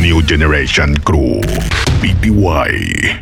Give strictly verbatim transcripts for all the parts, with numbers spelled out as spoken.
New Generation Crew, P T Y.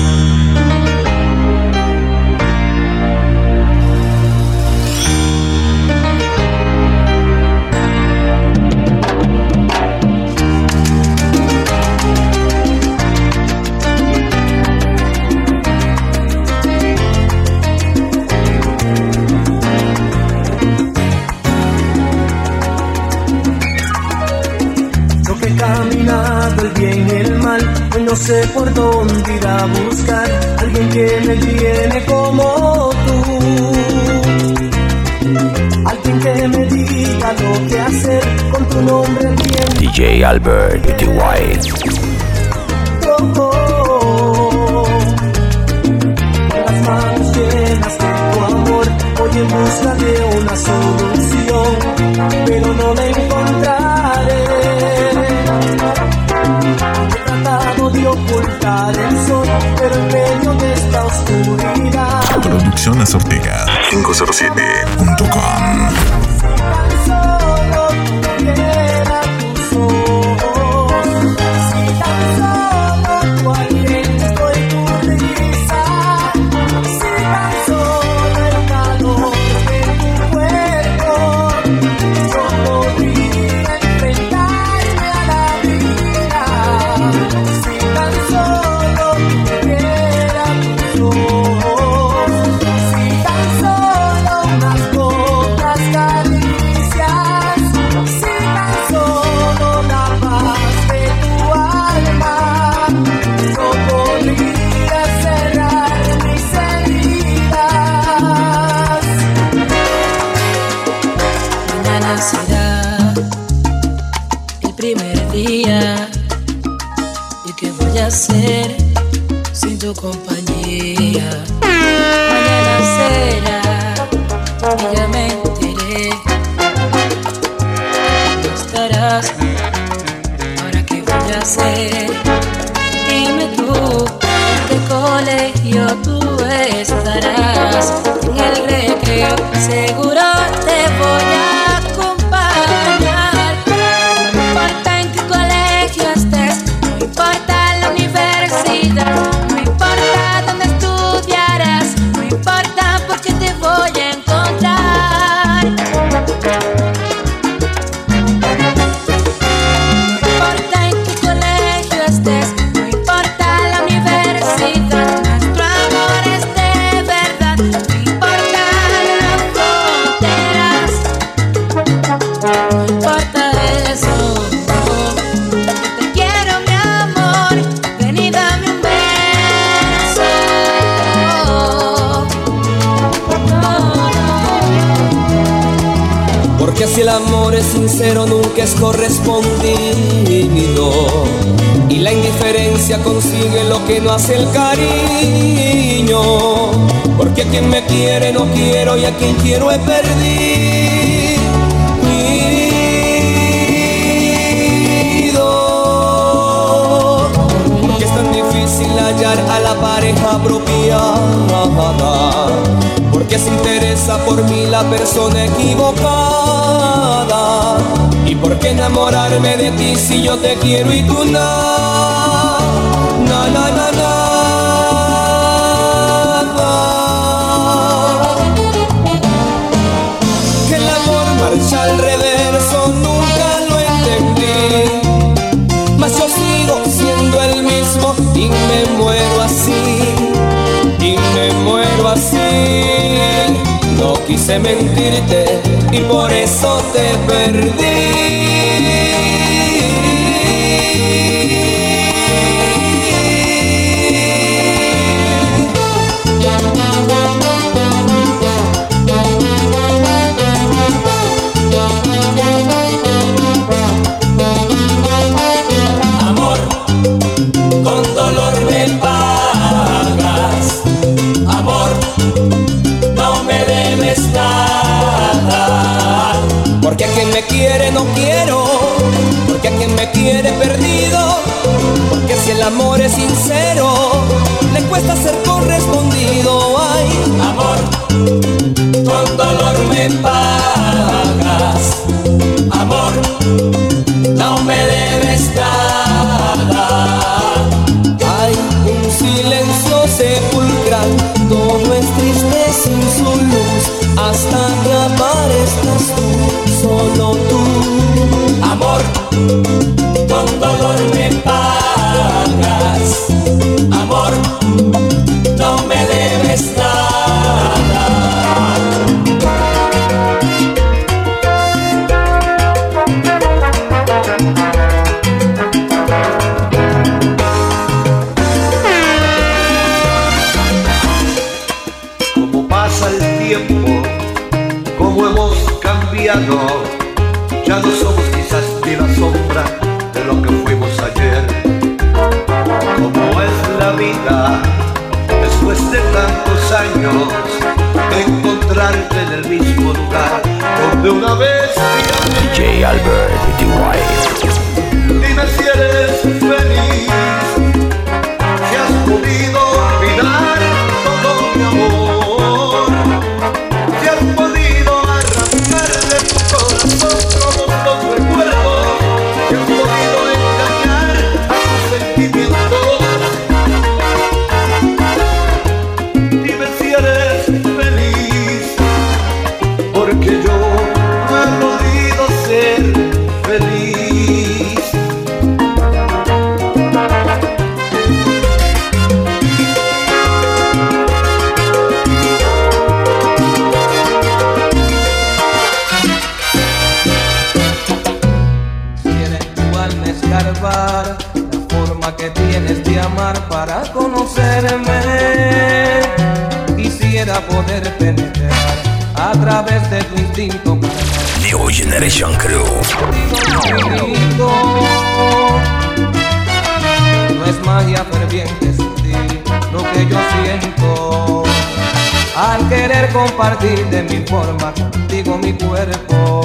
El bien y el mal, hoy no sé por dónde ir a buscar alguien que me llene como tú, alguien que me diga lo que hacer con tu nombre bien. D J Albert P T Y. Oh, oh, oh. Con las manos llenas de tu amor, voy en busca de una solución, pero no la encontraré. He tratado de ocultar el sol, pero en medio de esta oscuridad. Producciones Ortega quinientos siete punto com. Si tan solo tuviera tus ojos, si tan solo tu aliento y tu risa, si tan solo el calor de tu cuerpo, yo podría enfrentarme a la vida. Si tan solo tuviera tus ojos, si tan solo unas pocas caricias, si tan solo la paz de tu alma, yo podría cerrar mis heridas. Mañana será el primer día. ¿Y qué voy a hacer sin tu compañía? Mañana será y ya me enteré. No estarás, ahora qué voy a hacer. Dime tú, ¿en qué colegio tú estarás? En el recreo seguro te voy a acompañar. No importa en qué colegio estés, no importa la universidad, no importa dónde estudiarás, no importa porque te voy a encontrar. No importa en qué colegio estés, no importa la universidad, nuestro amor es de verdad, no importa las fronteras, no importa eso. Yo te quiero, mi amor, ven y dame un beso. Porque si el amor es sincero nunca es correspondido, y la indiferencia consigue lo que no hace el cariño. Porque a quien me quiere no quiero y a quien quiero he perdido. Porque es tan difícil hallar a la pareja apropiada, porque se interesa por mí la persona equivocada. ¿Y por qué enamorarme de ti si yo te quiero y tú no? Na, na, na, nada. Que el amor marcha al reverso nunca lo entendí, mas yo sigo siendo el mismo y me muero así, y me muero así. No quise mentirte y por eso te perdí. Amor, con dolor me pagas. Amor, no me debes nada. Porque a quien me quiere no quiero, porque a quien me quiere perdido. Porque si el amor es sincero, le cuesta ser correspondido. Ay, amor, con dolor me pagas. Amor, no me debes nada. Ya no somos quizás ni la sombra de lo que fuimos ayer. Como es la vida después de tantos años, encontrarte en el mismo lugar donde una vez D J Albert D J. Dime si eres feliz, si has podido olvidar todo mi amor, si has podido arrancar de tu corazón todos los recuerdos, si has podido engañar a tus sentimientos. Dime si eres feliz, porque yo no he podido ser feliz. La forma que tienes de amar para conocerme, quisiera poder penetrar a través de tu instinto. New Generation Crew. No es magia ferviente sentir lo que yo siento al querer compartir de mi forma contigo mi cuerpo.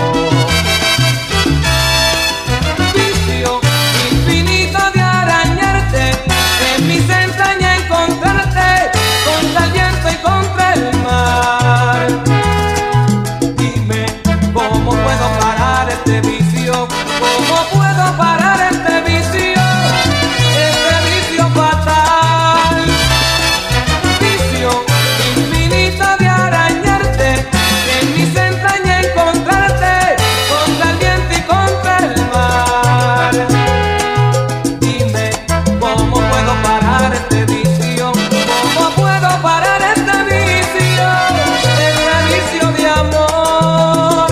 Mis entrañas encontrarte contra el viento y contra el mar. Dime cómo puedo parar este vicio, cómo puedo parar este vicio, este vicio fatal. Vicio infinito de arañarte, en mis entrañas encontrarte contra el viento y contra el mar. Dime cómo puedo parar este vicio, cómo puedo parar este vicio, este vicio de amor.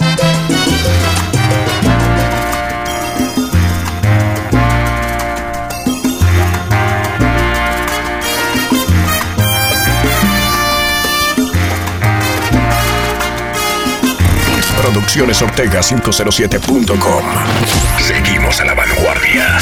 Producciones Ortega quinientos siete punto com. Seguimos a la vanguardia.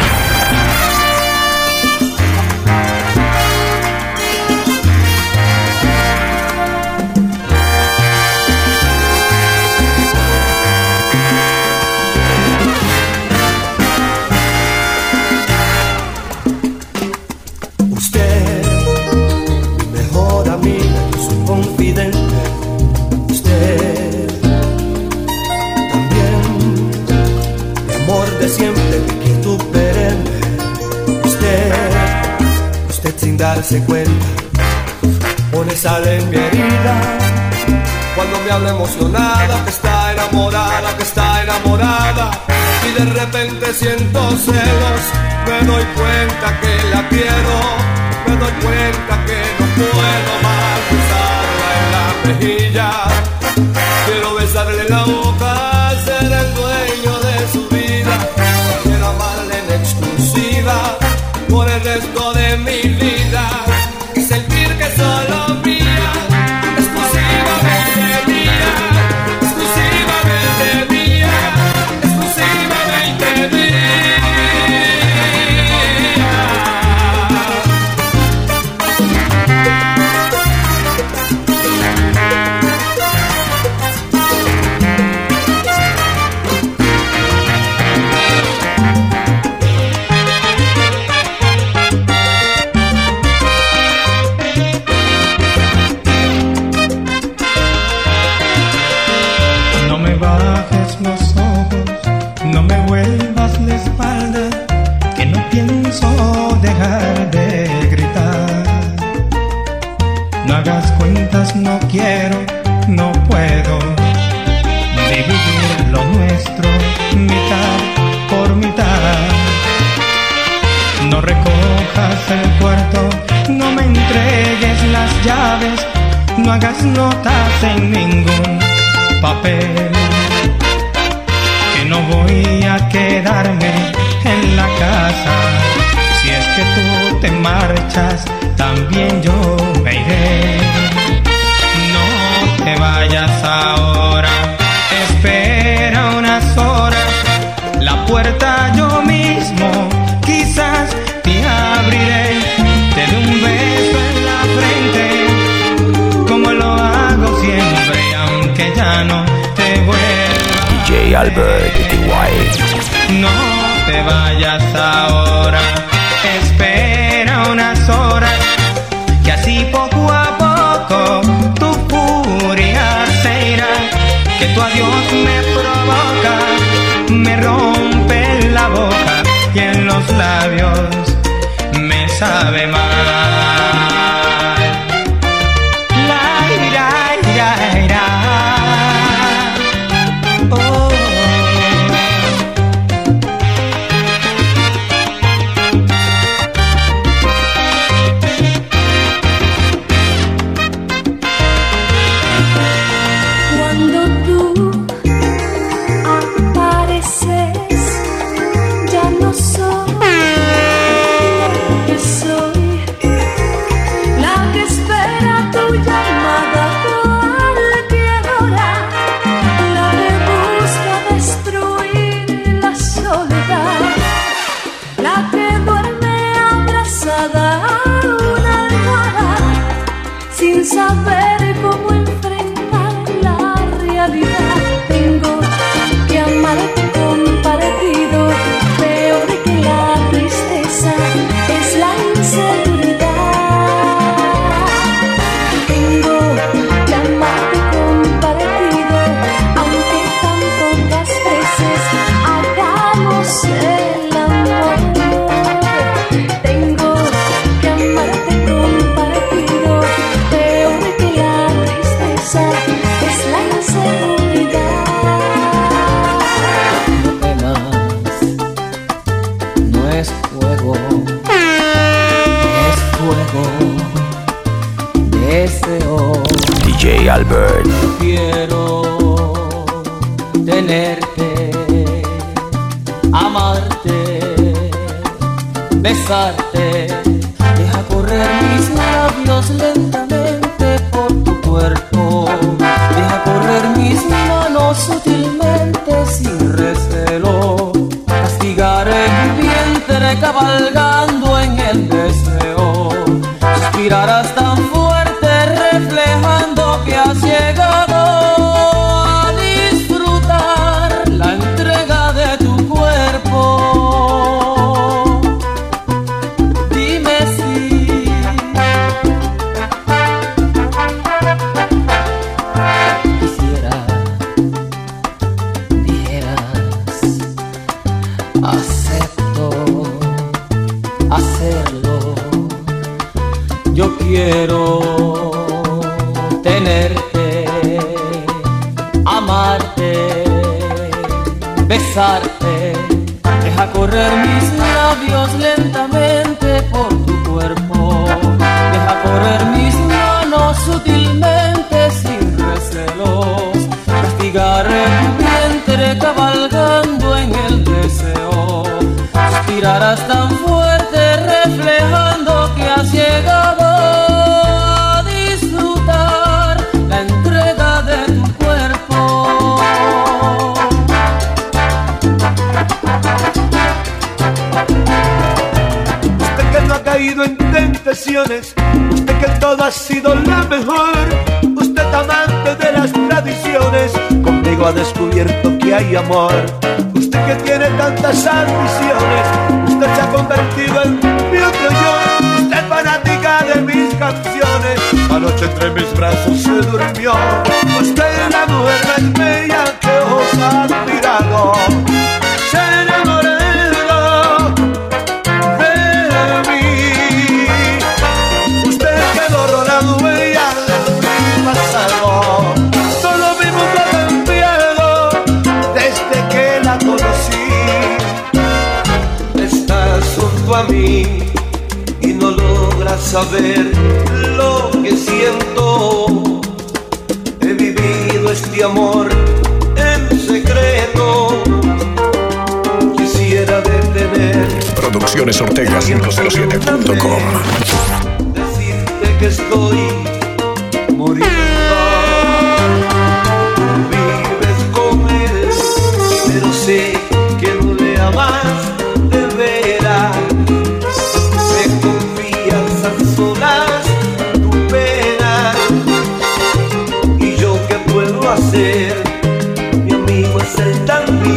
Darse cuenta, pone sal en mi herida. Cuando me habla emocionada, que está enamorada, que está enamorada, y de repente siento celos, me doy cuenta que la quiero, me doy cuenta que no puedo más besarla en la mejilla. Quiero besarle la boca, ser el dueño de su vida, quiero amarle en exclusiva por el resto de mi vida y sentir que solo mía, exclusivamente mía, exclusivamente mía, exclusivamente mía. No quiero, no puedo dividir lo nuestro mitad por mitad. No recojas el cuarto, no me entregues las llaves, no hagas notas en ningún papel, que no voy a quedarme en la casa. Si es que tú te marchas, también yo me iré. No te vayas ahora, espera unas Albert D Y. No te vayas ahora, espera unas horas, que así poco a poco tu furia se irá, que tu adiós me provoca, me rompe la boca y en los labios me sabe mal. La ira, ira, ira. Oh. Cuando tú apareces, ya no soy lo que soy, la que espera tu llamada a cualquier hora, la que busca destruir la soledad, la que duerme abrazada a una almohada sin saber cómo enfrentar la realidad. Tengo que amarte compartido, peor que la tristeza es la inseguridad. Tengo que amarte compartido, aunque tan pocas veces hagamos el amor. Tengo que amarte compartido, peor que la tristeza es la inseguridad. No temas, no es fuego, es fuego, deseo. D J Albert. Quiero tenerte, amarte, besarte. Deja correr mis labios lentamente por tu cuerpo. Deja correr mis manos sutilmente sin recelo. Castigaré tu vientre cabalgando en el deseo. Suspirarás tan fuerte reflejando que has llegado a disfrutar la entrega de tu cuerpo. Dime si quisiera, dijeras, acepto hacerlo. Yo quiero tenerte, amarte, besarte. Deja correr mis labios lentamente por tu cuerpo. Deja correr mis manos sutilmente sin recelos. Castigaré tu vientre cabalgando en el deseo. Suspirarás tan fuerte reflejando que has llegado a disfrutar la entrega de tu cuerpo. Usted que no ha caído en tentaciones, usted que todo ha sido la mejor, usted amante de las tradiciones, conmigo ha descubierto que hay amor. Usted que tiene tantas ambiciones, usted se ha convertido en mi otro yo. Usted fanática de mis canciones, anoche entre mis brazos se durmió. Usted es la mujer más bella que os ha admirado. Se ha enamorado de mí. Usted que borró la huella de mi pasado. Todo mi mundo ha cambiado desde que la conocí. Estás junto a mí y no logras saber lo que siento. He vivido este amor en secreto. Quisiera detener Producciones Ortega cinco cero siete punto com. decirte que estoy muriendo. Vives con él, pero sé que no le amas de veras. Me confías a solas tu pena. ¿Y yo qué puedo hacer? Mi amigo es el tan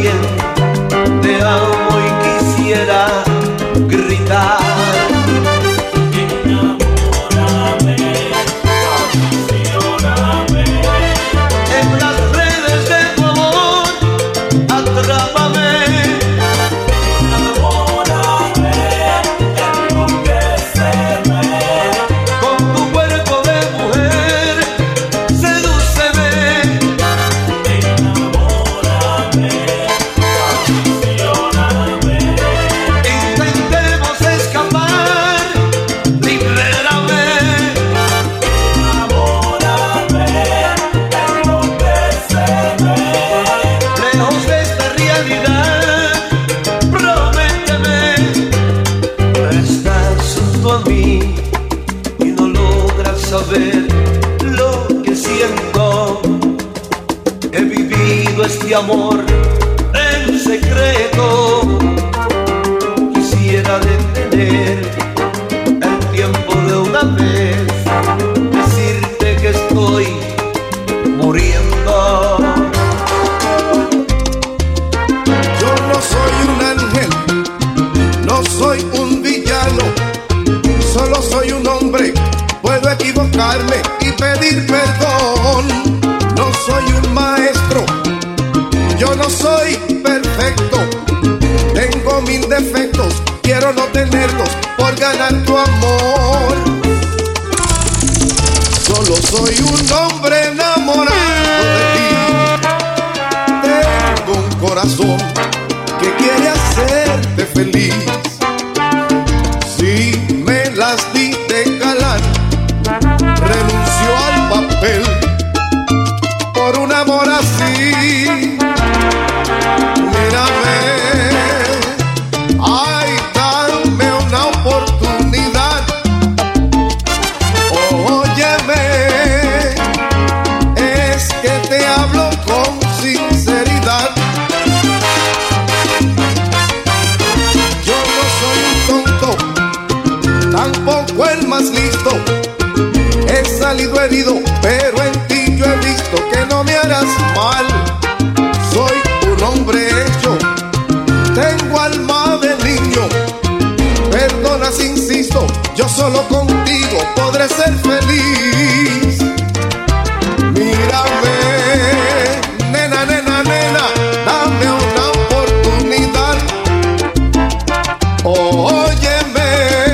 amor en secreto. Quisiera detener el tiempo de una vez, decirte que estoy muriendo. Yo no soy un ángel, no soy un villano, solo soy un hombre. Puedo equivocarme y pedir perdón. No soy un maestro, yo no soy perfecto. Tengo mil defectos, quiero no tenerlos por ganar tu amor. Solo soy un hombre enamorado de ti. Tengo un corazón que quiere hacerte feliz. Si me las di de galán, renunció al papel por un amor así. Mírame, ay, dame una oportunidad. Óyeme, es que te hablo con sinceridad. Yo no soy un tonto, tampoco el más listo. He salido herido, pero en ti yo he visto que no me harás mal. Soy un hombre hecho, tengo alma de niño. Perdona si insisto, yo solo contigo podré ser feliz. Mírame, nena, nena, nena, dame una oportunidad. Óyeme,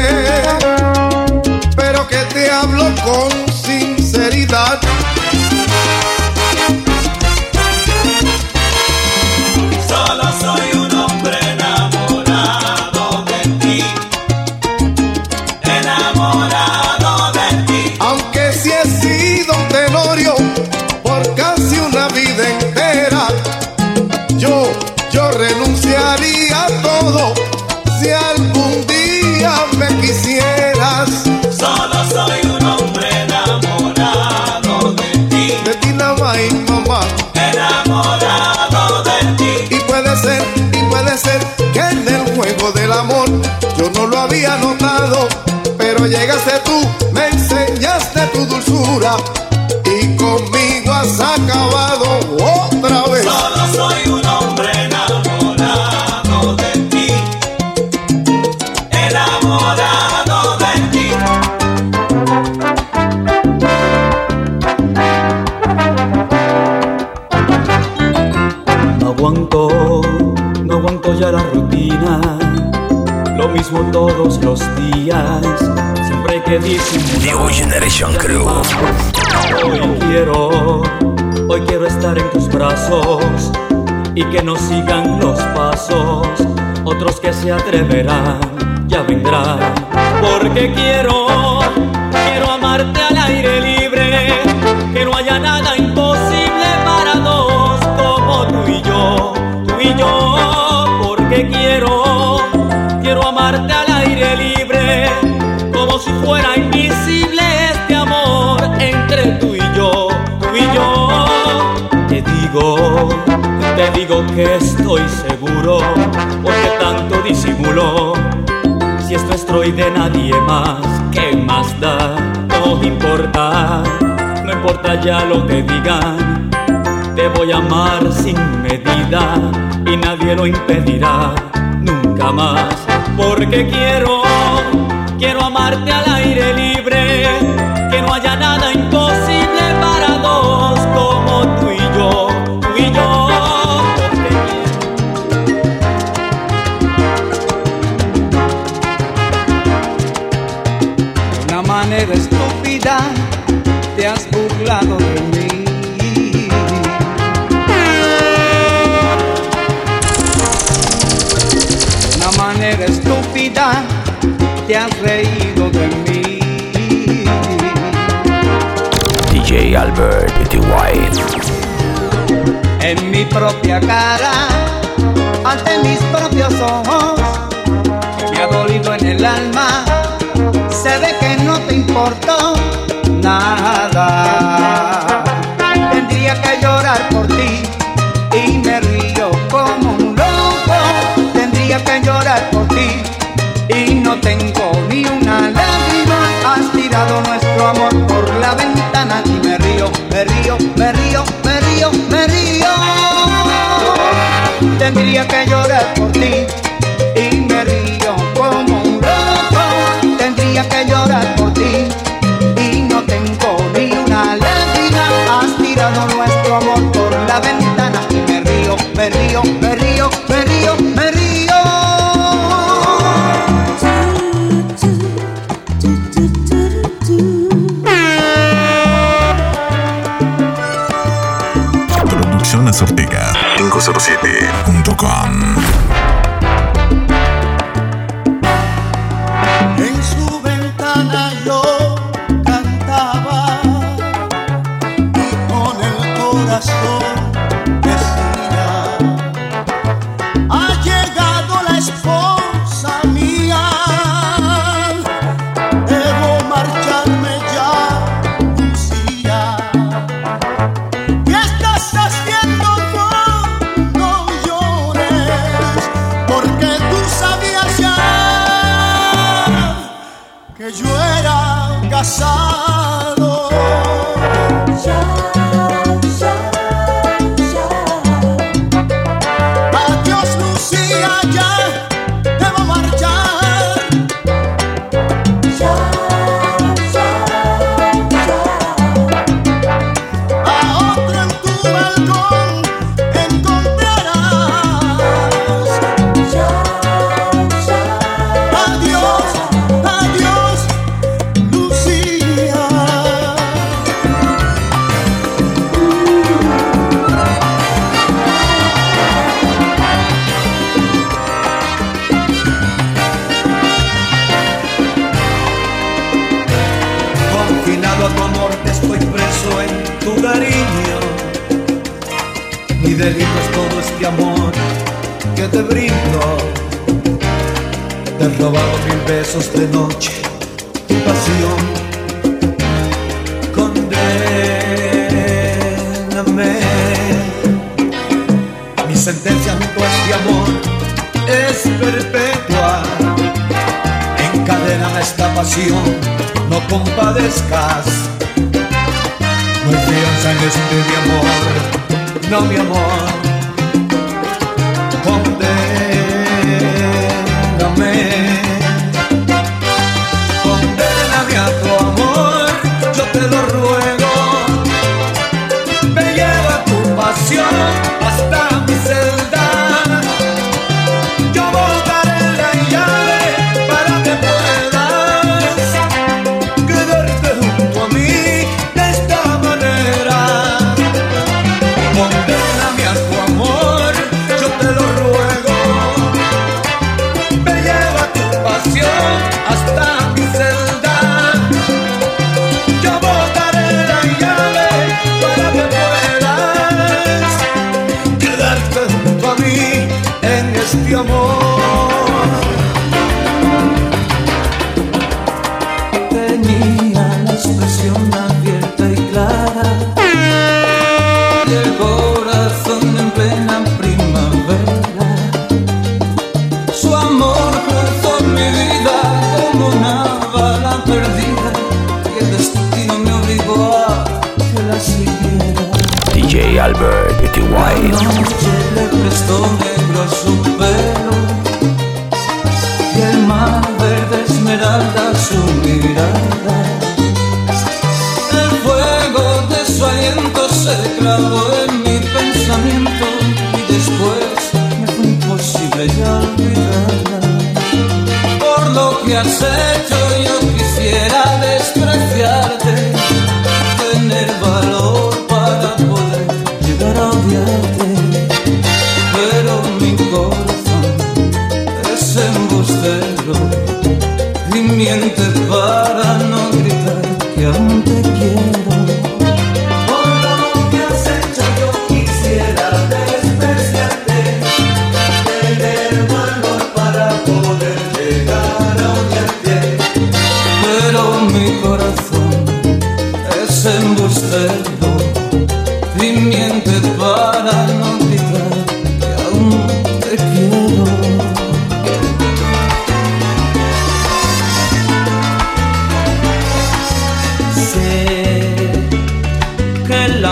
pero que te hablo con sinceridad. Solo soy un hombre enamorado de ti, enamorado de ti. Aunque si he sido un tenorio por casi una vida entera, yo, yo renunciaría a todo si algún día me quisieras. Solo soy un hombre enamorado de ti, De ti nada más y mamá. enamorado de ti. Y puede ser, y puede ser que en el juego del amor yo no lo había notado, pero llegaste tú, me enseñaste tu dulzura y conmigo has acabado otra vez. Solo soy un hombre enamorado de ti, enamorado de ti. No aguanto, no aguanto ya la rutina, lo mismo todos los días, siempre hay que disimular. New Generation Crew. Hoy quiero, hoy quiero estar en tus brazos y que nos sigan los pasos, otros que se atreverán, ya vendrán. Porque quiero, quiero amarte al aire libre, que no haya nada imposible para dos como tú y yo, tú y yo. Porque quiero, quiero amarte al aire libre, como si fuera invisible este amor entre tú y yo, tú y yo. Te digo, te digo que estoy seguro, porque tanto disimulo. Si es nuestro y de nadie más, ¿qué más da? No importa, no importa ya lo que digan. Te voy a amar sin medida y nadie lo impedirá nunca más. Porque quiero, quiero amarte al aire libre, que no haya nada imposible para dos como tú y yo, tú y yo. De una manera estúpida te has burlado de mí. De una manera estúpida te has reído de mí. D J Albert P T Y. En mi propia cara, ante mis propios ojos, que me ha dolido en el alma, se ve que no te importó nada. Tendría que llorar por ti y me nuestro amor por la ventana y me río, me río, me río, me río, me río. Tendría que llorar por ti y me río como un loco. Tendría que llorar por ti y no tengo ni una lágrima. Has tirado nuestro amor por la ventana y me río, me río, me río, me río, me río. Producciones Ortega cinco cero siete punto com. En su ventana yo cantaba y con el corazón decía: ha llegado la esposa mía, debo marcharme ya, Lucía. ¿Qué estás haciendo? No, no llores, porque tú sabías ya que yo era casado. Ya, ya, ya. Adiós, Lucía, ya debo marchar. Ya, ya, ya. A otro en tu balcón encontrarás. Ya, ya. Adiós, adiós, Lucía. Confinado a tu amor, te estoy preso en tu cariño. Mi delito es todo este amor que te brindo. Te he robado mil besos de noche, tu pasión. Condéname. Mi sentencia junto a este amor es perpetua. Encadena esta pasión, no compadezcas. No hay fianza en este mi amor, no mi amor. Condéname, condéname a tu amor, yo te lo ruego. Me lleva tu pasión hasta mi celda. Yo botaré la llave para que puedas quedarte junto a mí de esta manera. Condéname a tu amor, yo te lo ruego. Me lleva tu pasión hasta mi celda. Yo botaré la llave para que puedas quedarte junto a mí en este amor. Tenía la expresión abierta y clara y el corazón en plena primavera. Su amor cruzó mi vida como una bala perdida y el destino me obligó a que la siguiera. D J Albert P T La White. noche le prestó negro a su pelo y el mar verde esmeralda su mirada. El fuego de su aliento se clavó en mi pensamiento y después me fue imposible ya olvidarla. Por lo que has hecho yo quisiera despreciarte, tener valor para poder llegar a odiarte, pero mi corazón es embustero y miente para no gritar que aún te quiero. Por lo que has hecho yo quisiera despreciarte, tener valor para poder llegar a odiarte, pero mi corazón es embustero y miente para no gritar que aún te quiero.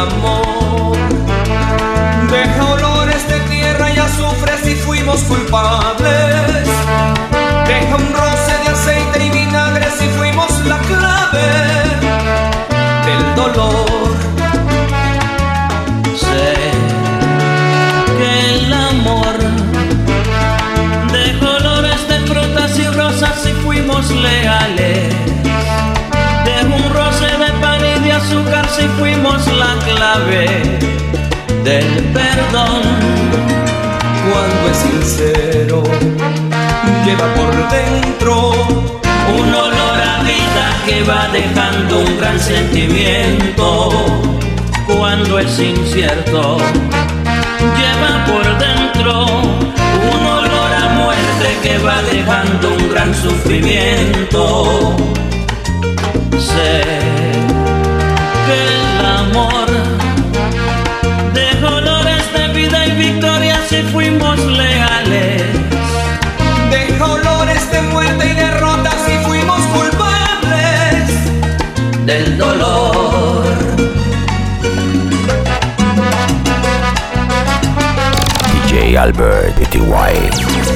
amor deja olores de tierra y azufre si fuimos culpables. Deja un roce de aceite y vinagre si fuimos la clave del dolor. Sé que el amor deja olores de frutas y rosas si fuimos leales. Deja un roce de pan y de azúcar si fuimos la clave del perdón. Cuando es sincero, lleva por dentro un olor a vida que va dejando un gran sentimiento. Cuando es incierto, lleva por dentro un olor a muerte que va dejando un gran sufrimiento. Sé que el amor deja olores de vida y victoria si fuimos leales. Deja olores de muerte y derrota si fuimos culpables del dolor. D J Albert P T Y.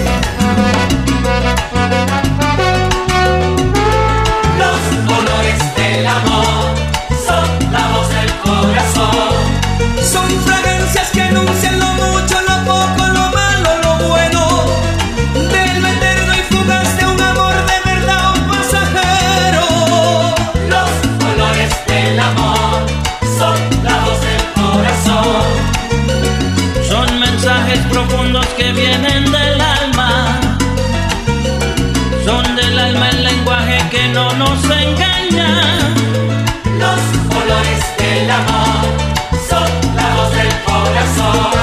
Los olores del amor son la voz del corazón. Son fragancias que anuncian lo mucho, lo poco, lo malo, lo bueno, de lo eterno y fugaz de un amor de verdad o pasajero. Los olores del amor son la voz del corazón. Son mensajes profundos que vienen del alma. Son del alma el lenguaje que no nos engaña. Los olores del amor son la voz del corazón.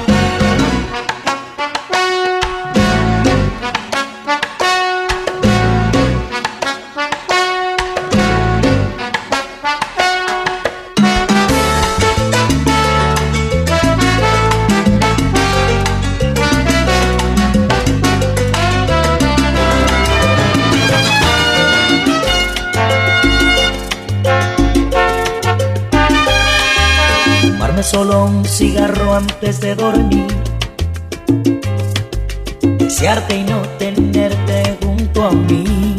Solo un cigarro antes de dormir, desearte y no tenerte junto a mí.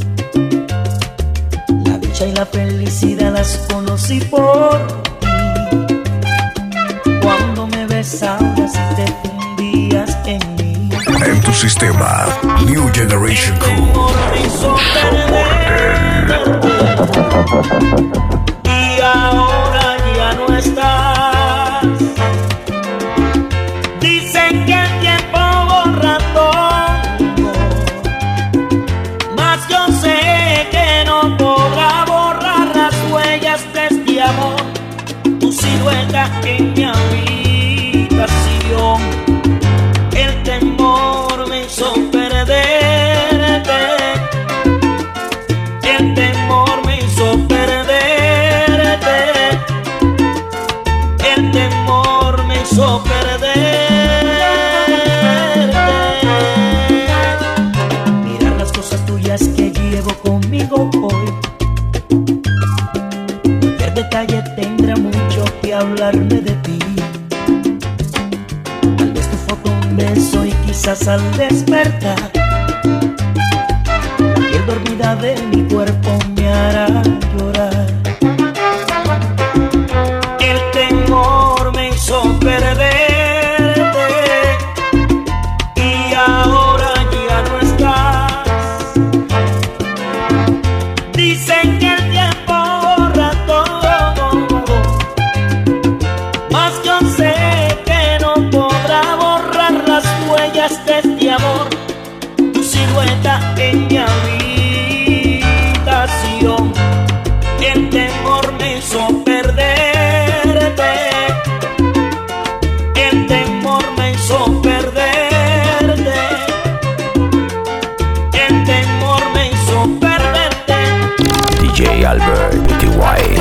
La dicha y la felicidad las conocí por ti. Cuando me besabas y te fundías en mí. En tu sistema, New Generation Crew. Y ahora ya no estás. Dicen que el tiempo borra todo, mas yo sé que no podrá borrar las huellas de este amor. Tu silueta en mi habitación, el temor me hizo perderte. El temor me hizo perderte. El temor me hizo perderte. Mirar las cosas tuyas que llevo conmigo hoy. Cualquier detalle tendrá mucho que hablarme de ti. Tal vez tu foto, un beso y quizás al despertar la piel dormida de mi cuerpo me hará llorar. El temor me hizo perderte y ahora ya no estás. Dicen que el tiempo borra todo, mas yo sé que no podrá borrar las huellas de este amor. Tu silueta en mi habitación, el temor me hizo perderte. El temor me hizo perderte. El temor me hizo perderte. D J Albert P T Y.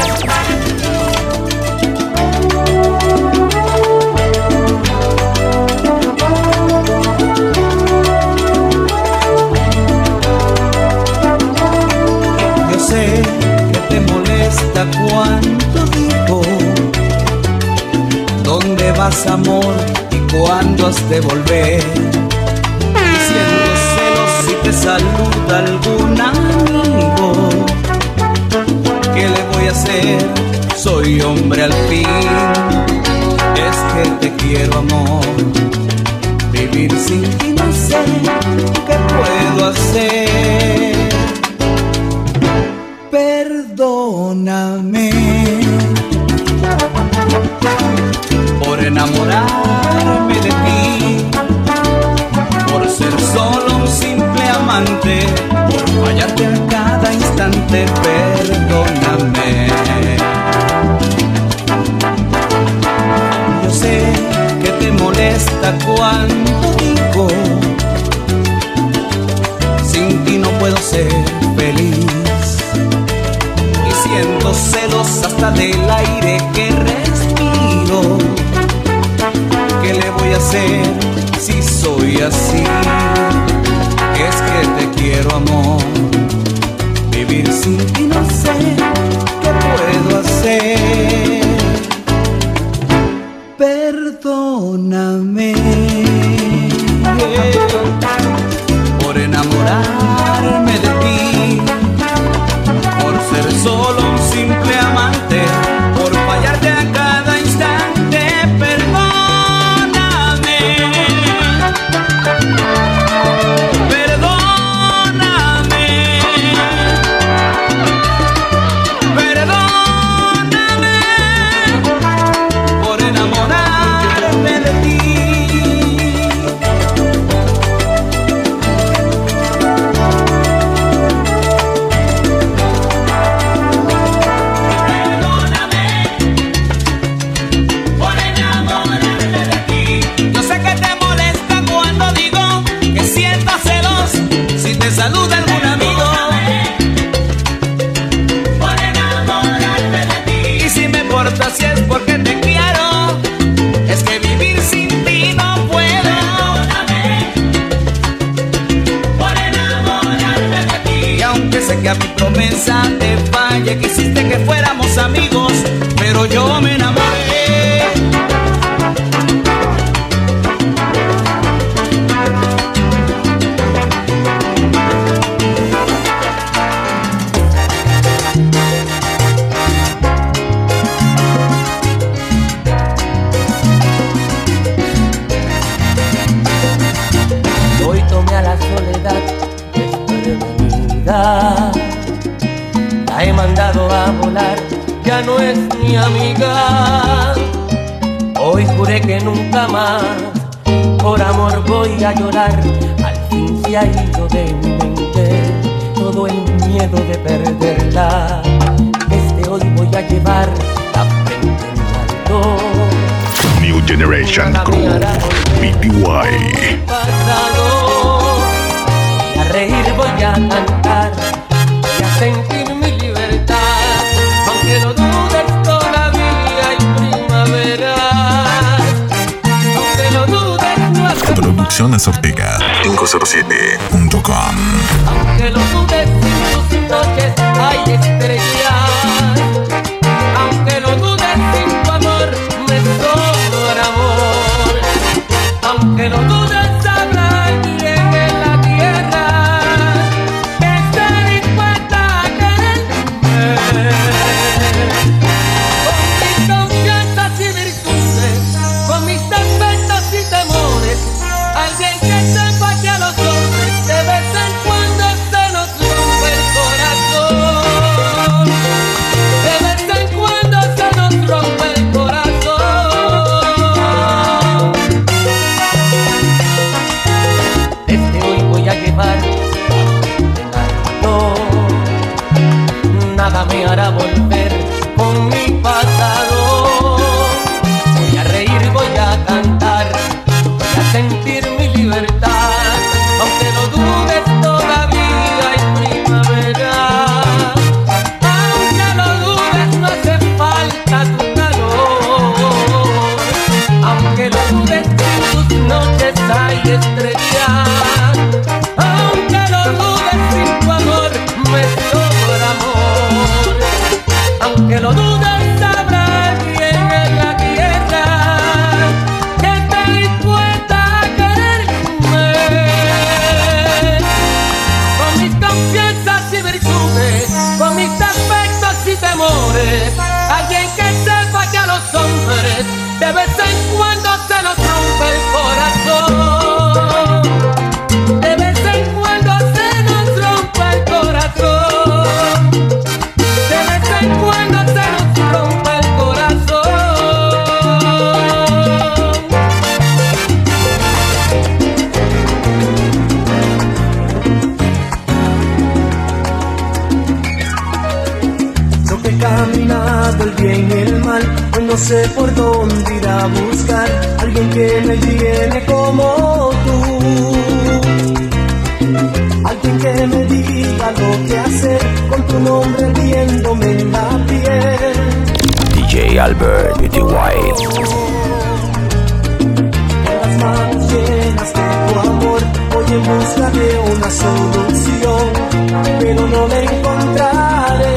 Yo sé que te molesta cuánto digo vas, amor, y cuándo has de volver. Diciendo celos si te saluda algún amigo. ¿Qué le voy a hacer? Soy hombre al fin. Es que te quiero, amor. Vivir sin ti no sé qué puedo hacer. Perdóname por enamorarme de ti, por ser solo un simple amante, por fallarte a cada instante. Perdóname. Yo sé que te molesta cuando digo sin ti no puedo ser feliz, y siento celos hasta del aire que respiro. ¿Qué le voy a hacer si soy así? Es que te quiero, amor. Vivir sin ti no sé qué puedo hacer. Perdóname por enamorarme de ti, por ser solo un simple amante, por fallarte a cada instante. Perdóname, perdóname, perdóname por enamorarme de ti. Saluda algún amigo por enamorarme de ti. Y si me porto así es porque te quiero. Es que vivir sin ti no puedo. Perdóname por enamorarme de ti. Y aunque sé que a mi promesa te falle, quisiste que fuéramos amigos, pero yo me enamoré. La he mandado a volar, ya no es mi amiga. Hoy juré que nunca más por amor voy a llorar. Al fin se ha ido de mi mente todo el miedo de perderla. Desde hoy voy a llevar la frente en alto. New Generation Crew, B T Y. A reír voy a cantar y a sentir mi libertad, aunque lo dudes todavía hay primavera, aunque lo dudes no hace Producciones Ortega cinco cero siete punto com. Aunque lo dudes sin tus noches hay estrellas, aunque lo dudes sin tu amor me sobra amor, aunque lo dudes habrá alguien en la tierra que esté dispuesta a quererme. Con mis confianzas y virtudes, con mis defectos y temores, alguien que sepa que a los hombres de vez en cuando se nos rompe el corazón, de vez en cuando se nos rompe el corazón. Desde hoy voy a llevar en alto, nada me hará volver con mi pasado. Voy a reír, voy a cantar, voy a sentir mi libertad, aunque lo dudes todavía hay primavera, aunque lo dudes no hace falta tu calor, aunque lo dudes sin tus noches hay estrellas, aunque lo dudes sin tu amor me sobra amor, De vez en cuando se nos rompe el corazón. De vez en cuando se nos rompe el corazón. De vez en cuando se nos rompe el corazón. Yo que he caminado el bien y el mal, hoy no sé por dónde ir a buscar alguien que me llene como tú, alguien que me diga lo que hacer con tu nombre viéndome en la piel. D J Albert P T White. Con las manos llenas de tu amor voy en busca de una solución, pero no la encontraré.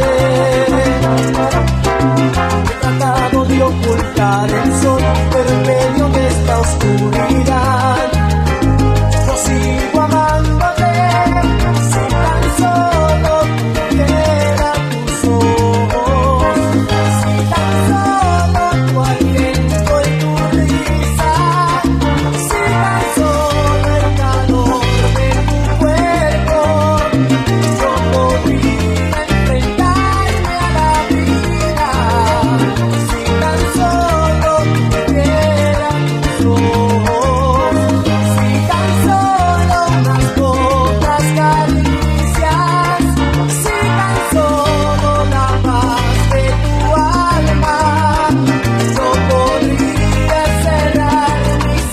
He tratado de ocultar el sol, pero en medio de esta oscuridad yo sigo amándote. Si tan solo tuviera tus ojos, si tan solo tu aliento y tu risa, si tan solo el calor de tu cuerpo, yo podría enfrentarme a la vida. Si tan solo tuviera tus ojos, si tan solo unas pocas caricias, si tan solo la paz de tu alma, yo podría cerrar mis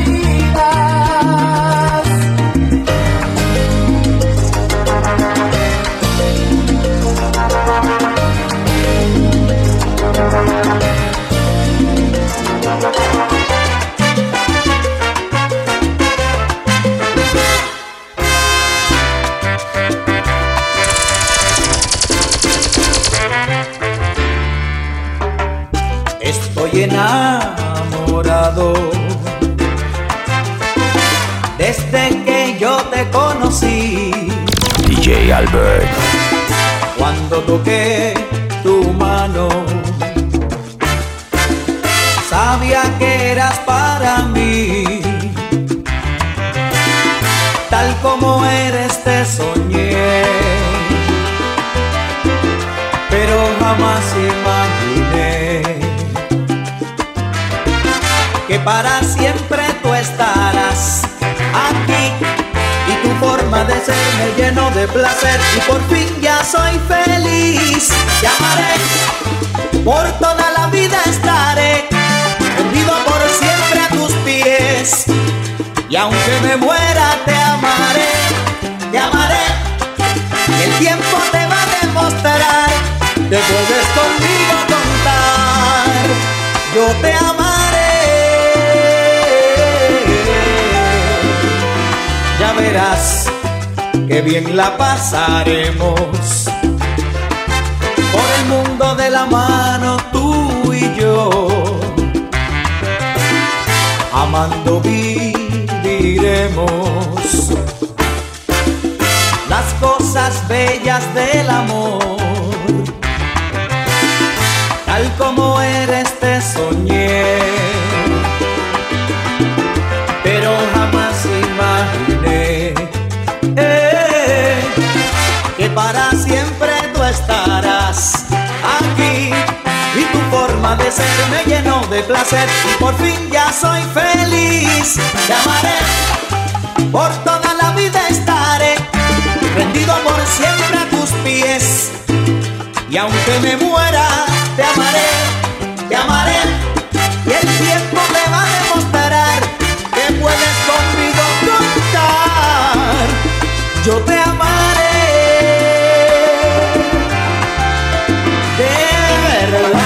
heridas. Estoy enamorado desde que yo te conocí. D J Albert. Cuando toqué tu mano, sabía que eras para mí. Tal como eres te soñé, pero jamás imaginé que para siempre tú estarás aquí. Y tu forma de ser me llenó de placer y por fin ya soy feliz. Te amaré, por toda la vida estaré, rendido por siempre a tus pies. Y aunque me muera te amaré, te amaré. Y el tiempo te va a demostrar, te puedes conmigo contar. Yo te amaré. Ya verás que bien la pasaremos por el mundo de la mano tú y yo. Amando viviremos las cosas bellas del amor. Tal como eres te soñé, pero jamás imaginé eh, que para siempre tú estarás aquí. Y tu forma de ser me llenó de placer y por fin ya soy feliz. Te amaré, por toda la vida estaré, rendido por siempre a tus pies. Y aunque me muera te amaré, te amaré. Y el tiempo me va a demostrar que puedes conmigo contar. Yo te amaré de verdad.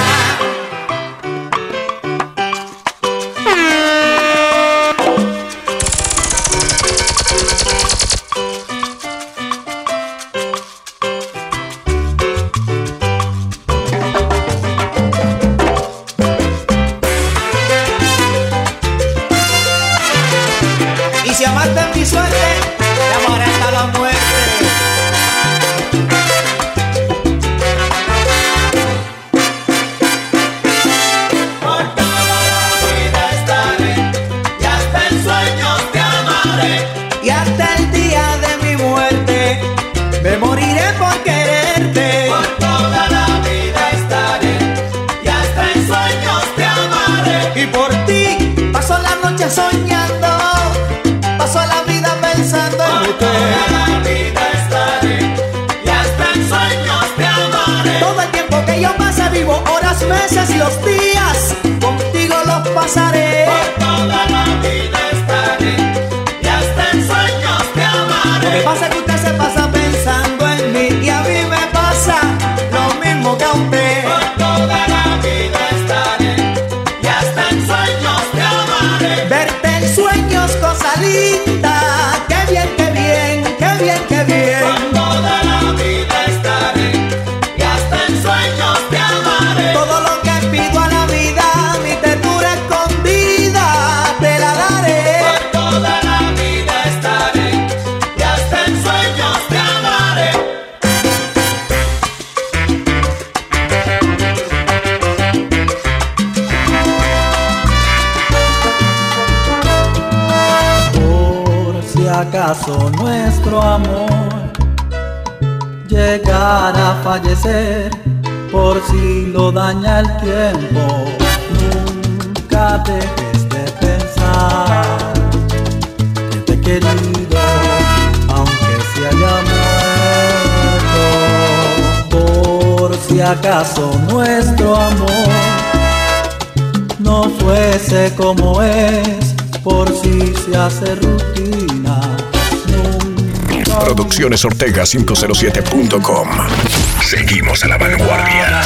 acaso nuestro amor llegara a fallecer, por si lo daña el tiempo, nunca dejes de pensar que te he querido, aunque se haya muerto. Por si acaso nuestro amor no fuese como es, por si se hace rutina. Producciones Ortega quinientos siete punto com. Seguimos a la vanguardia.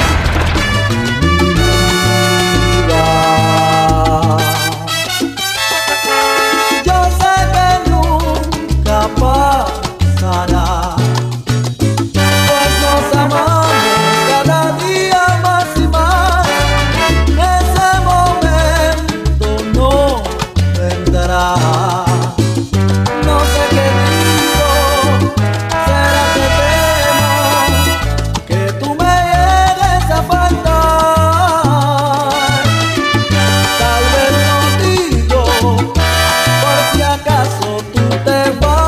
Yo sé que nunca pasará, pues nos amamos cada día más y más. Ese momento no vendrá. No sé qué digo, será que temo que tú me llegues a faltar. Tal vez no digo, por si acaso tú te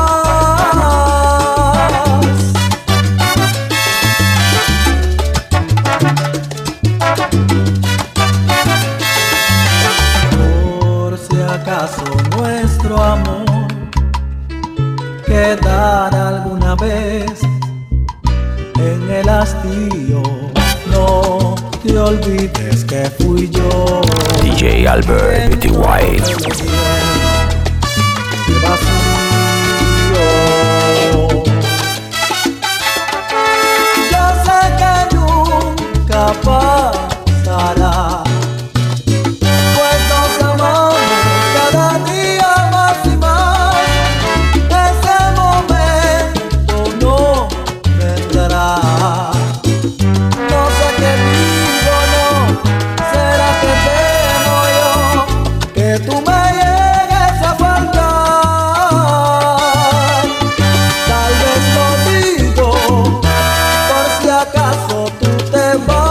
vas. Por si acaso nuestro amor quedar alguna vez en el hastío, no te olvides que fui yo D J Albert Beauty White. de vacío. Yo sé que nunca pasará, pues nos amamos cada día más y más. Ese momento no vendrá. No sé qué digo, no, será que temo yo que tú me llegues a faltar. Tal vez lo digo, por si acaso tú te vas.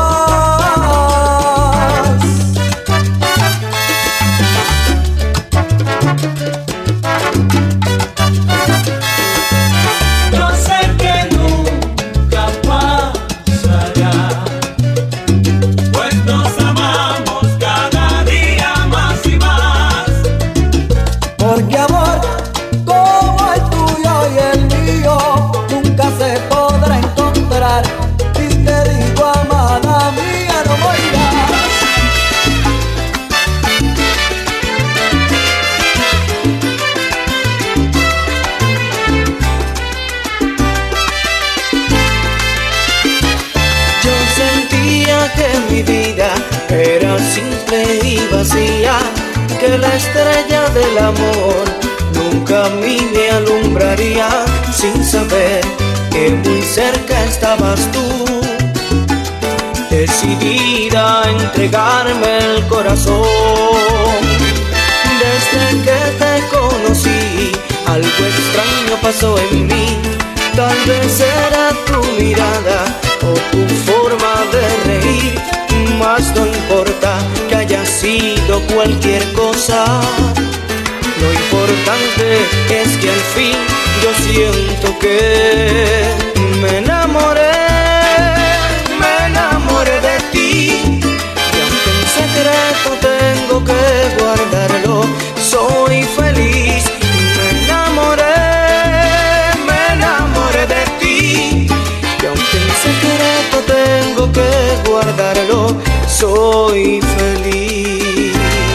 Yo sé que nunca pasará, pues nos amamos cada día más y más. Porque amor como el tuyo y el mío nunca se podrá encontrar. Y te digo, amada mía, no morirás. Yo sentía que mi vida era simple y vacía, que la estrella del amor nunca a mí me alumbraría, sin saber que muy cerca estabas tú, decidida a entregarme el corazón. Desde que te conocí, algo extraño pasó en mí. Tal vez era tu mirada o tu forma de reír, mas no importa que haya sido cualquier cosa. Lo importante es que al fin yo siento que me enamoré, me enamoré de ti. Y aunque en secreto tengo que guardarlo, soy feliz. Me enamoré, me enamoré de ti. Y aunque en secreto tengo que guardarlo, soy feliz.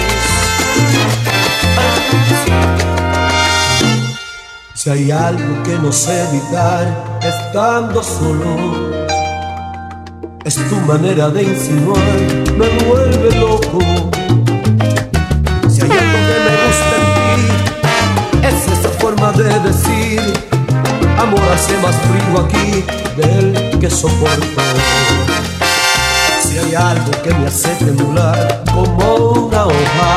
Si hay algo que no sé evitar estando solo, es tu manera de insinuar, me vuelve loco. Si hay algo que me gusta en ti, es esa forma de decir, amor hace más frío aquí del que soporto. Si hay algo que me hace temblar como una hoja,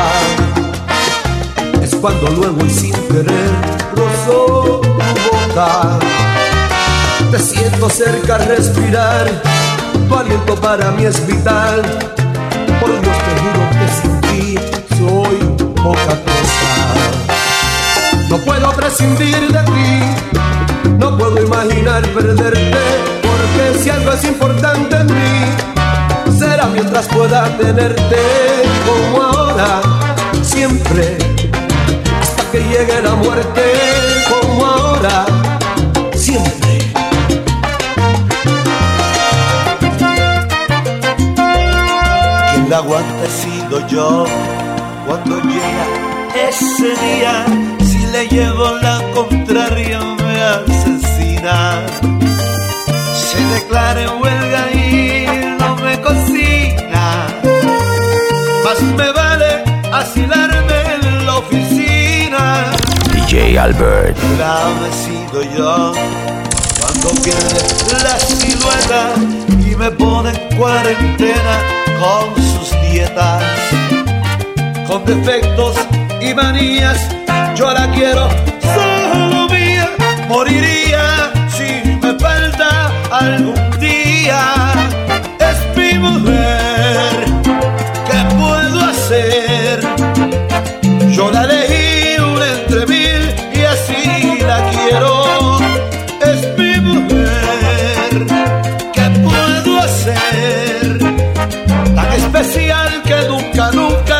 es cuando luego y sin querer rozo tu boca. Te siento cerca, respirar, tu aliento para mí es vital. Por Dios te juro que sin ti soy poca cosa. No puedo prescindir de ti, no puedo imaginar perderte, porque si algo es importante en mí, será mientras pueda tenerte, como ahora, siempre, hasta que llegue la muerte, como ahora, siempre. Quien la aguanta he sido yo, cuando llega ese día, si le llevo la contraria me asesina. Se declara en huelga y no me cocina, más me vale asilarme en la oficina. D J Albert. La he sido yo, cuando pierde la silueta y me pone en cuarentena con sus dietas. Con defectos y manías, yo la quiero solo mía. Moriría si me falta algún día. Es mi mujer, ¿qué puedo hacer? Yo la elegí una entre mil y así la quiero. Es mi mujer, ¿qué puedo hacer? Tan especial que nunca, nunca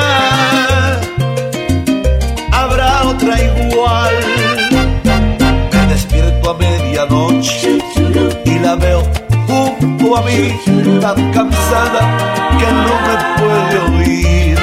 otra igual. Me despierto a medianoche y la veo junto a mí, tan cansada que no me puede oír.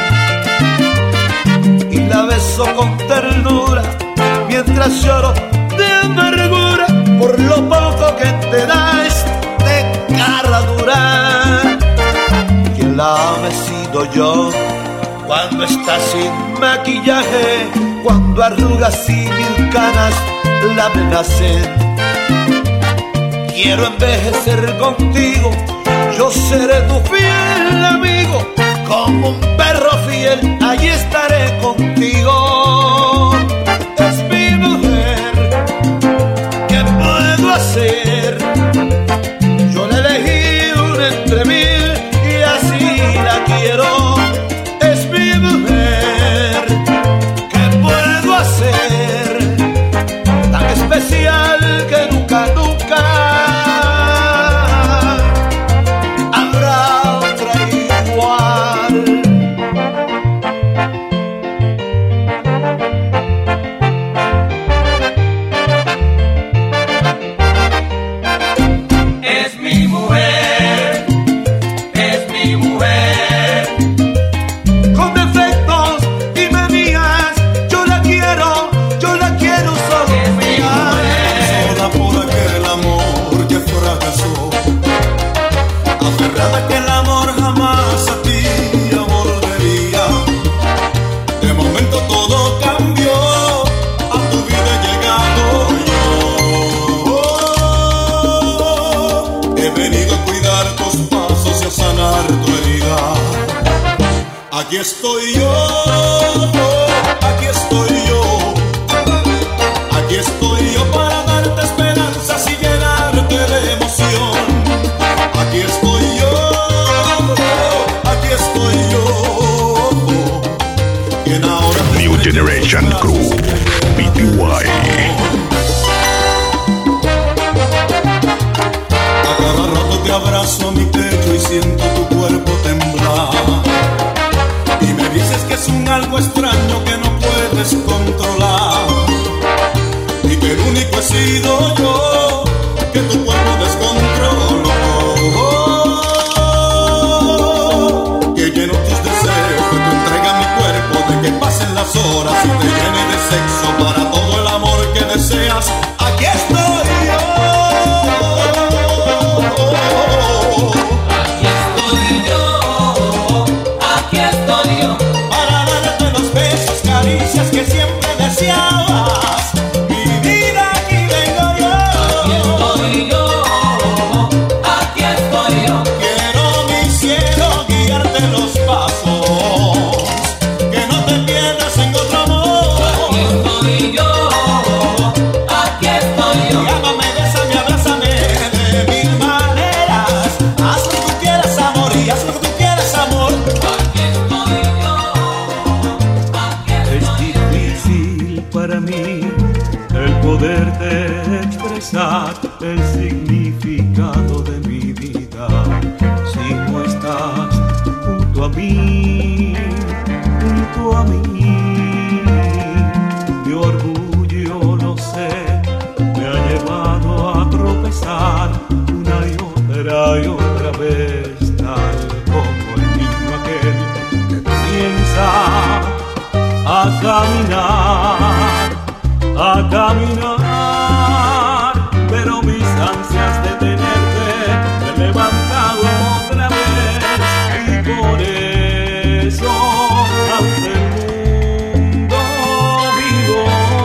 Y la beso con ternura mientras lloro de amargura por lo poco que te da este cara dura. Quien la ame he sido yo, cuando está sin maquillaje, cuando arrugas y mil canas la amenacen. Quiero envejecer contigo, yo seré tu fiel amigo. Como un perro fiel, allí estaré contigo. Es mi mujer, ¿qué puedo hacer? Yo la elegí una entre mil y así la quiero. Es mi mujer, tan especial que nunca, nunca habrá otra igual. Es mi mujer, es mi mujer. Con defectos y manías, yo la quiero, yo la quiero solo mía. Sola por aquel amor que fracasó, aferrada que el amor jamás a ti amor debía. De momento todo cambió, a tu vida he llegado yo. He venido a cuidar tus pasos y a sanar tu herida. Aquí estoy yo, aquí estoy yo, aquí estoy yo para darte esperanzas y llenarte de emoción. Aquí estoy yo, aquí estoy yo, quien ahora New Generation Crew, B T Y. A cada rato te abrazo a mi pecho y siento tu cuerpo temblar. Y me dices que es un algo extraño que no puedes controlar. Y que el único he sido yo, que tu cuerpo descontroló. Que lleno tus deseos, que tu entrega a mi cuerpo, de que pasen las horas y te llene de sexo para todo el amor que deseas. Aquí estoy yo. Aquí estoy y otra vez, tal como el niño aquel que comienza a caminar, a caminar, pero mis ansias de tenerte me he levantado otra vez y por eso ante el mundo vivo.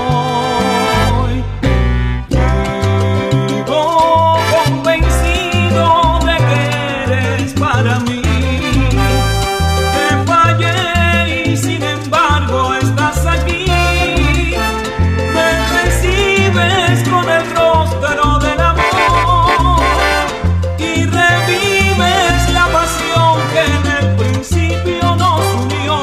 Vivo convencido de que eres para mí. Te fallé y sin embargo estás aquí. Me recibes con el rostro del amor y revives la pasión que en el principio nos unió.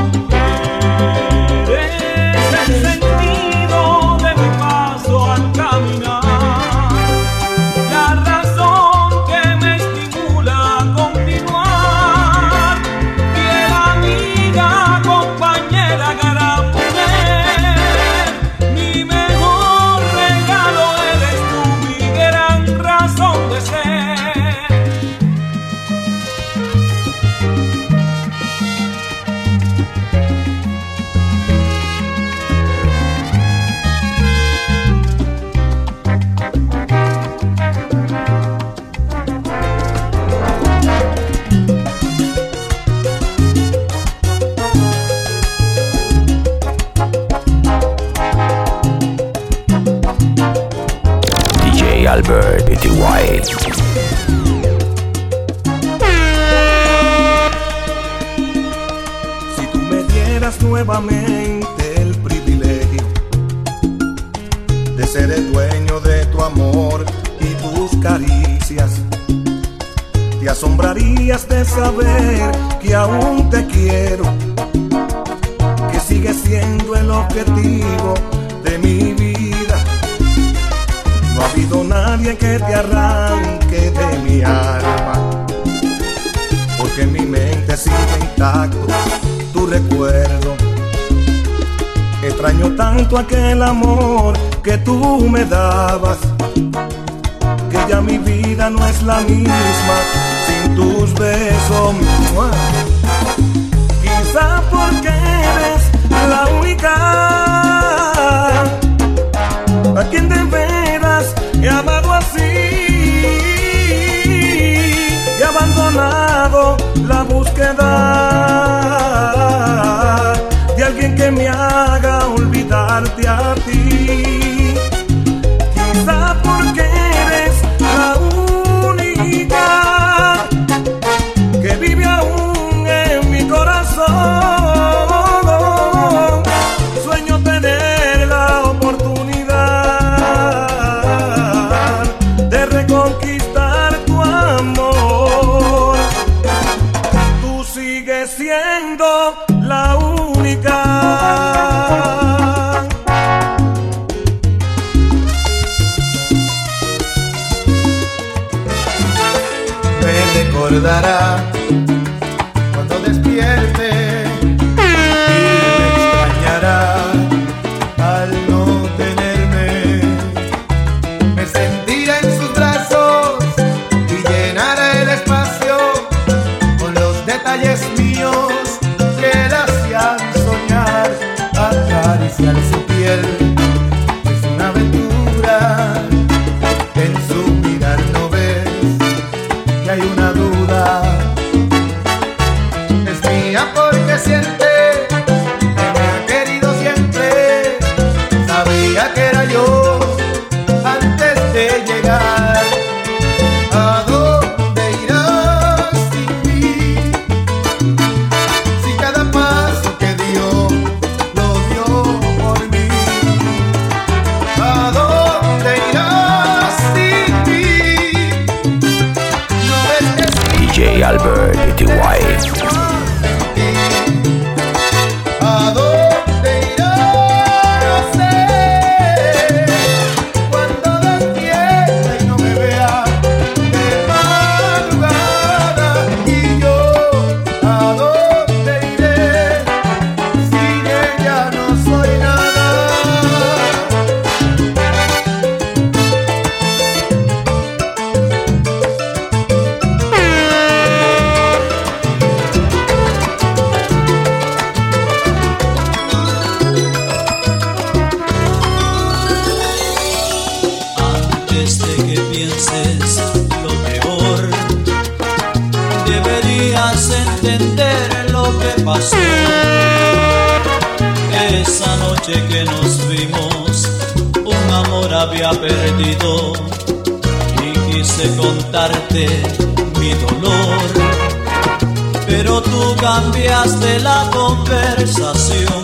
Eres el sentido de mi paso al caminar, la razón que me estimula a continuar, fiel amiga, compañera, gran mujer, mi mejor regalo eres tú, mi gran razón de ser. D J Albert P T Y. Si tú me dieras nuevamente el privilegio de ser el dueño de tu amor y tus caricias, te asombrarías de saber que aún te quiero, que sigues siendo el objetivo de mi vida. No ha habido nadie que te arranque de mi alma, porque en mi mente sigue intacto tu recuerdo. Extraño tanto aquel amor que tú me dabas, que ya mi vida no es la misma sin tus besos. ¡Mua! Quizá porque eres la única a quien de veras he amado así, y abandonado la búsqueda de alguien que me haga olvidarte a ti. Quizá porque eres la única que vive aún en mi corazón. Sueño tener la oportunidad de reconquistar tu amor. Tú sigues siendo la única. Me recordará cuando despierte y me extrañará al no tenerme. Me sentirá en sus brazos y llenará el espacio con los detalles míos que la hacían soñar. Acariciar su piel es una aventura, en su mirar no ves que hay una duda. Es mía porque siente que me ha querido siempre. Sabía que era yo antes de llegar. ¿A dónde irás sin mí? Si cada paso que dio lo dio por mí. ¿A dónde irás sin mí? No ves que D J Albert P T Y. ¿a dónde irás? No sé. Cuando despierta y no me vea de madrugada, y yo ¿a dónde iré? Sin ella no soy nada. pienses lo peor. Deberías entender lo que pasó. Esa noche que nos vimos, un amor había perdido y quise contarte mi dolor. Pero tú cambiaste la conversación,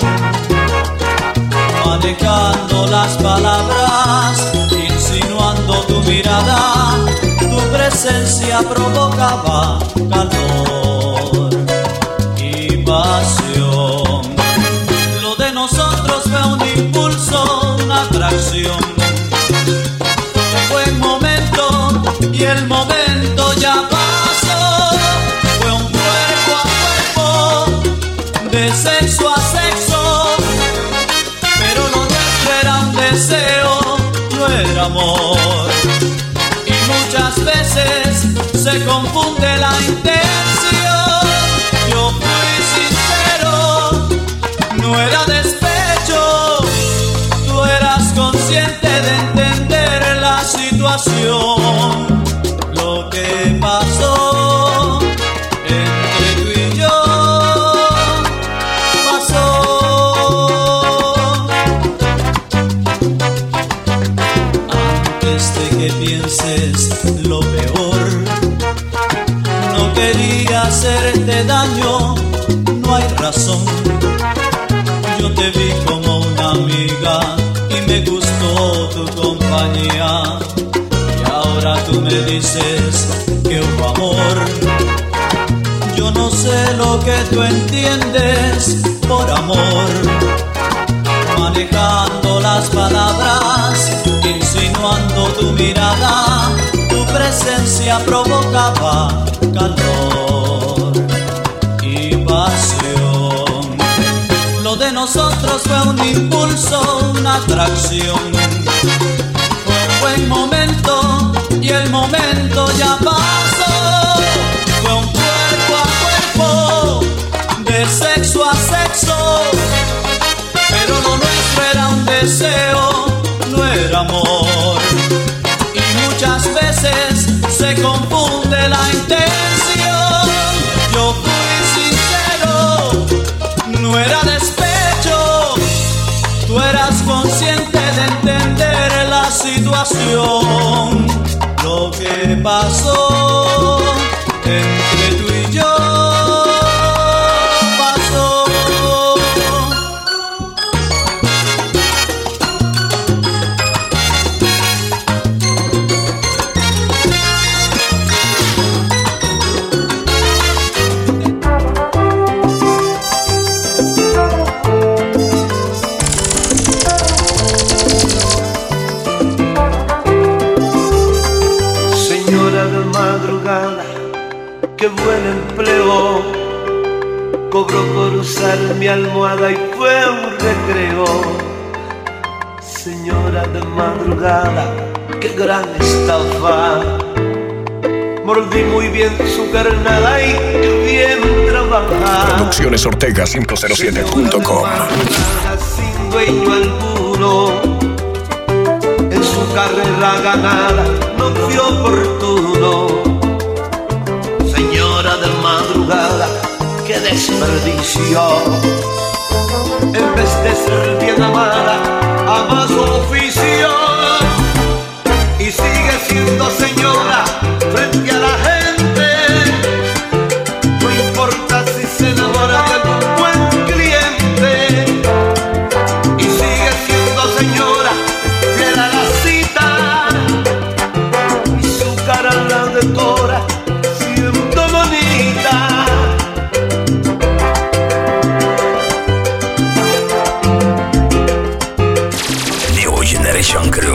manejando las palabras, insinuando tu mirada. Tu presencia provocaba calor y pasión. Lo de nosotros fue un impulso, una atracción. Fue un momento y el momento ya pasó. Fue un cuerpo a cuerpo, de sexo a sexo. Pero lo nuestro era un deseo, no era amor. Y muchas veces se confunde la intención. Yo fui sincero, no era despecho. Tú eras consciente de entender la situación. Lo que pasó entre tú y yo pasó. Antes de que pienses lo peor, no quería hacerte daño, no hay razón. Yo te vi como una amiga y me gustó tu compañía. Y ahora tú me dices que hubo amor. Yo no sé lo que tú entiendes por amor. Manejando las palabras, insinuando tu mirada. Tu presencia provocaba calor y pasión. Lo de nosotros fue un impulso, una atracción. Fue un buen momento y el momento ya pasó. Fue un cuerpo a cuerpo, de sexo a sexo. Pero lo nuestro era un deseo, no era amor. Y muchas veces se confunde la intención. Yo fui sincero, no era despecho. Tú eras consciente de entender la situación. Lo que pasó entre tú y yo pasó. Qué buen empleo cobró por usar mi almohada y fue un recreo. Señora de madrugada, qué gran estafa. Mordí muy bien su carnada y qué bien trabaja. Producciones Ortega cinco cero siete punto com. Sin dueño alguno, en su carrera ganada no fue oportuno. Señora de madrugada, qué desperdicio. En vez de ser bien amada, ama su oficio. Y sigue siendo señora frente a la gente. No importa si se enamora de un buen cliente. Y sigue siendo señora fiel a la cita. Y su cara la decora siendo bonita. New Generation Crew.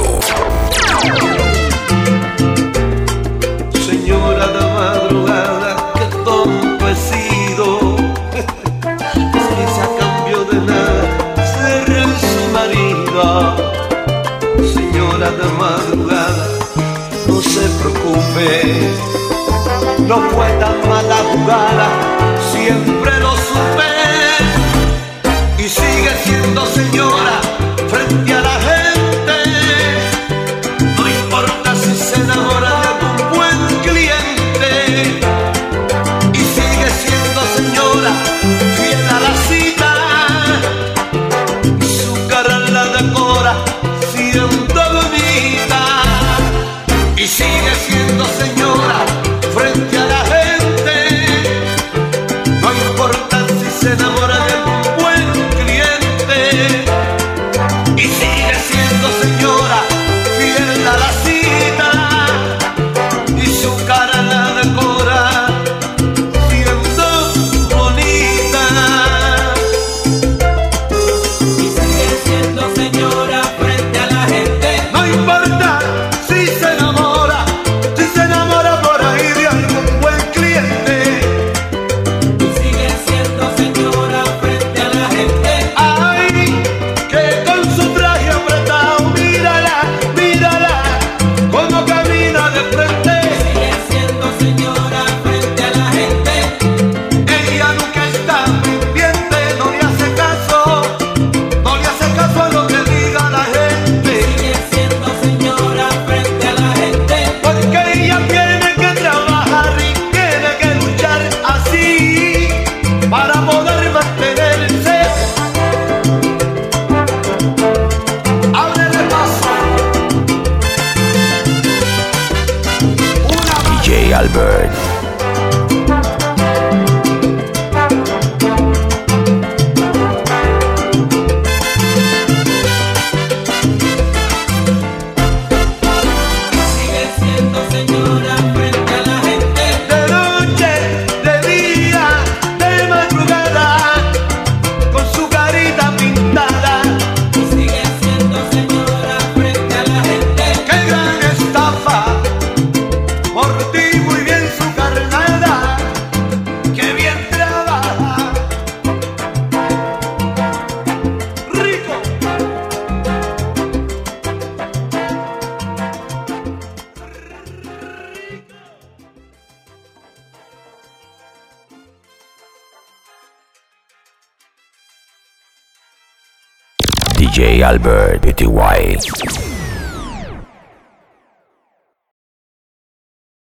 Señora de madrugada, qué tonto he sido. Si a cambio de nada seré su marido. Señora de madrugada, no se preocupe, no fue tan mala jugada, siempre lo supe. Y sigue siendo señora frente a la gente. No importa si se enamora siendo señora frente a la gente. No importa si se enamora de algún buen cliente. Y sigue siendo señora fiel a la cita. Y su cara la decora siendo bonita. Y sigue siendo señora frente a la gente. No importa si se enamora, si se enamora por ahí de algún buen cliente. Y sigue siendo señora frente a la gente. Ay, que con su traje apretado, mírala, mírala, como camina de frente. Sigue siendo señora frente a la gente. Ella nunca está pendiente, no le hace caso, no le hace caso a lo que diga la gente. Sigue siendo señora frente a la gente. Porque ella tiene que trabajar y tiene que luchar así para poder mantenerse. Ábrele paso. Una D J Albert. Sigue siendo señora frente a la gente. de noche, de día, de madrugada, con su carita pintada. Sigue siendo señora frente a la gente. ¡Qué gran estafa! Por ti muy bien su carnada, ¡qué bien trabaja! ¡Rico! D J Albert P T Y.